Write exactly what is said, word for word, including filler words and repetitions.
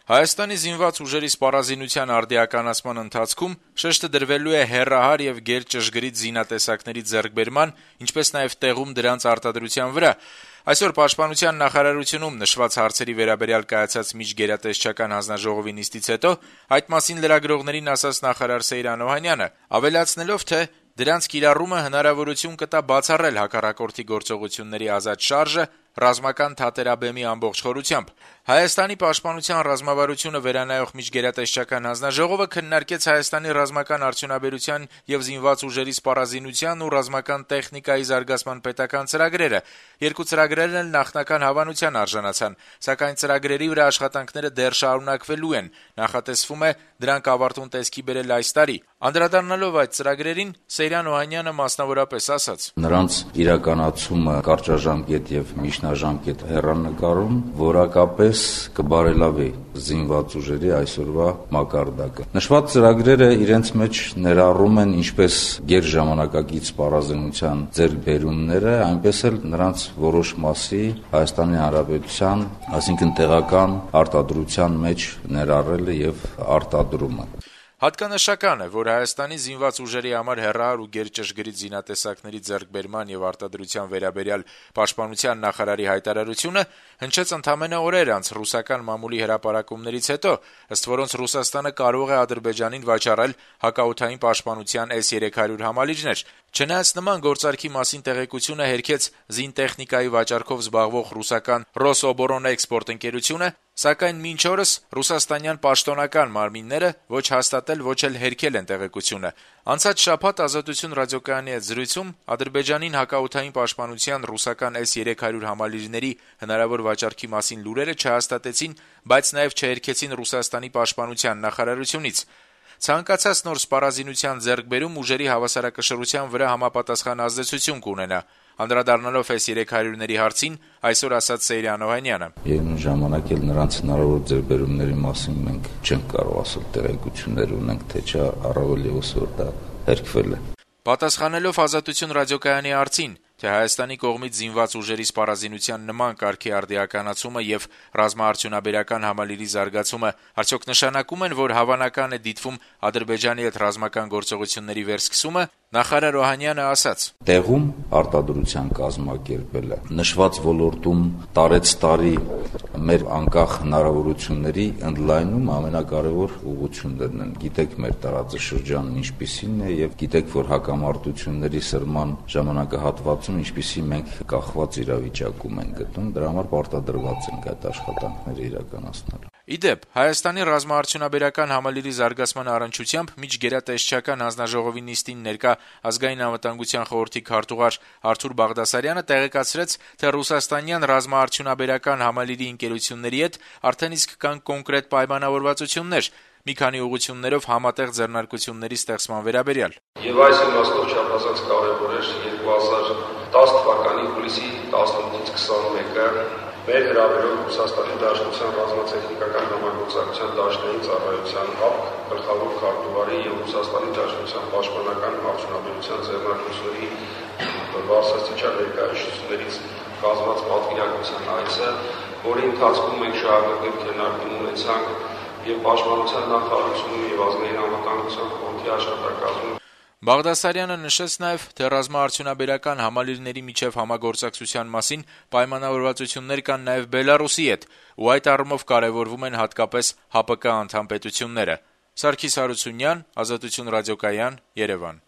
Հայաստանի զինված ուժերի սպառազինության արդիականացման ընթացքում շեշտը դրվելու է հեռահար եւ գերճշգրիտ զինատեսակների ձեռքբերման, ինչպես նաեւ տեղում դրանց արտադրության վրա։ Այսօր Պաշտպանության նախարարությունում նշված հարցերի վերաբերյալ կայացած միջգերատեսչական հանձնաժողովի նիստից հետո այդ մասին լրագրողներին ասաց նախարար Սեյրան Օհանյանը, ավելացնելով, թե դրանց կիրառումը հնարավորություն կտա բացառել հակառակորդի գործողությունների ազատ շարժը ռազմական թատերաբեմի ամբողջ խորությամբ։ Հայաստանի պաշտպանության ռազմավարությունը վերանայող միջգերատեսչական հանձնաժողովը քննարկեց Հայաստանի ռազմական արդյունաբերության եւ զինված ուժերի սպառազինության ու ռազմական տեխնիկայի զարգացման պետական ծրագրերը։ Երկու ծրագրերն էլ նախնական հավանության արժանացան, սակայն ծրագրերի վրա աշխատանքները դեռ շարունակվելու են։ Նախատեսվում է դրանք ավարտուն տեսքի բերել այս տարի։ Անդրադառնալով այդ ծրագրերին, Սեյրան Օհանյանը մասնավորապես ասաց. Նրանց իրականացումը կարճաժամկետ եւ միջնաժամկետ հեռանկարում որակապես կբարելավի զինված ուժերի այսօրվա մակարդակը։ Նշված ծրագրերը իրենց մեջ ներառում են ինչպես գերժամանակակից սպառազինության ձեռքբերումները, այնպես էլ նրանց որոշ մասի Հայաստանի Հանրապետության, այսինքն տեղական արտադրության մեջ ներառելը եւ արտադրումը։ Հատկանշական է, որ Հայաստանի զինված ուժերի համար հեռահար ու գերճշգրիտ զինատեսակների ձեռքբերման եւ արտադրության վերաբերյալ Պաշտպանության նախարարի հայտարարությունը հնչեց ընդամենը օրեր անց ռուսական մամուլի հրապարակումներից հետո, ըստ որոնց Ռուսաստանը կարող է Ադրբեջանին վաճառել հակաօդային պաշտպանության էս երեք հարյուր համալիրներ։ Չնայած նման գործարքի մասին տեղեկությունը հերքեց զինտեխնիկայի վաճառքով զբաղվող ռուսական «Ռոսոբորանէքսպորտ» ընկերությունը, սակայն մինչ օրս ռուսաստանյան պաշտոնական մարմինները ոչ հաստատել, ոչ էլ հերքել են տեղեկությունը։ Անցած շաբաթ «Ազատություն» ռադիոկայանի հետ զրույցում Ադրբեջանին հակաօդային պաշտպանության ռուսական էս երեք հարյուր համալիրների հնարավոր վաճառքի մասին լուրերը չհաստատեցին, բայց նաև չհերքեցին Ռուսաստանի պաշտպանության նախարարությունից։ Ցանկացած նոր սպառազինության ձեռքբերում ուժերի հավասարակշռության վրա համապատասխան ազդեցություն կունենա։ Անդրադառնալով էս երեք հարյուրների հարցին, այսօր ասաց Սեյրան Օհանյանը. Եվ ժամանակ էլ նրանց հնարավոր ձեռքբերումների մասին մենք չենք կարող ասել տեղեկություններ ունենք, թե չէ առավել ևս որ դա հերքվել է։ Պատասխանելով «Ազատություն» ռադիոկայանի հարցին, թե Հայաստանի կողմից զինված ուժերի սպառազինության նման կարգի արդիականացումը եւ ռազմաարդյունաբերական համալիրի զարգացումը արդյոք նշանակում են, որ հավանական է դիտվում Ադրբեջանի հետ ռազմական գործողությունների վերսկսումը, նախարար Օհանյանը ասաց. Տեղում արտադրության կազմակերպելը նշված ոլորտում տարեց տարի մեր անկախ հնարավորությունների ընդլայնում ամենակարևոր ուղղություններն են։ Գիտեք մեր տարածաշրջանն ինչպիսին է եւ գիտեք, որ հակամարտությունների սրման ժամանակահատվածում ինչպիսի մենք կախված իրավիճակում ենք գտնում, դրա համար պարտադրված ենք այդ աշխատանքները իրականացնելու։ Ի դեպ, Հայաստանի ռազմաարդյունաբերական համալիրի զարգացման առնչությամբ միջգերատեսչական հանձնաժողովի նիստին ներկա Ազգային անվտանգության խորհրդի քարտուղար Արթուր Բաղդասարյանը տեղեկացրեց, թե ռուսաստանյան ռազմաարդյունաբերական համալիրի ընկերությունների հետ արդեն իսկ կան կոնկրետ պայմանավորվածություններ, մի քանի ուղղություններով համատեղ ձեռնարկությունների ստեղծման վերաբերյալ։ Եվ այս իմաստով չափազանց կարևոր էր երկու հազար տասը թվականի հուլիսի տասնութից քսանմեկը մեր հրավերով Ռուսաստանի Դաշնության ռազմատեխնիկական համագործակցության դաշնային ծառայության ՀԱՊԿ գլխավոր քարտուղարի եւ Ռուսաստանի Դաշնության պաշտպանական արդյունաբերության ձեռնարկությունների բարձրաստիճան ներկայացուցիչներից կազմված պատվիրակության այցը, որի ընթացքում մենք շարունակել քննարկում ունեցանք եւ պաշտպանության նախարարությունում եւ ազգային անվտանգության խորհրդի աշխատակազմում։ Բաղդասարյանը նշեց նաև, թե ռազմաարդյունաբերական համալիրների միջև համագործակցության մասին պայմանավորվածություններ կան նաև Բելարուսի հետ, ու այդ առումով կարևորվում են հատկապես ՀԱՊԿ անդամ պետությունները։ Սարգիս Հարությունյան, Ազատություն ռադիոկայան, Երևան։